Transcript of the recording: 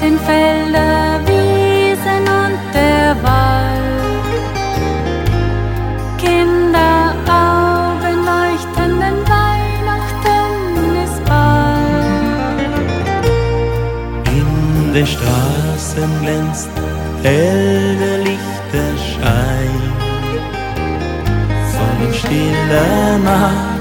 den Felder, Wiesen und der Wald. Kinderaugen leuchten, denn Weihnachten ist bald. In den Straßen glänzt hell der Lichterschein, von stiller Nacht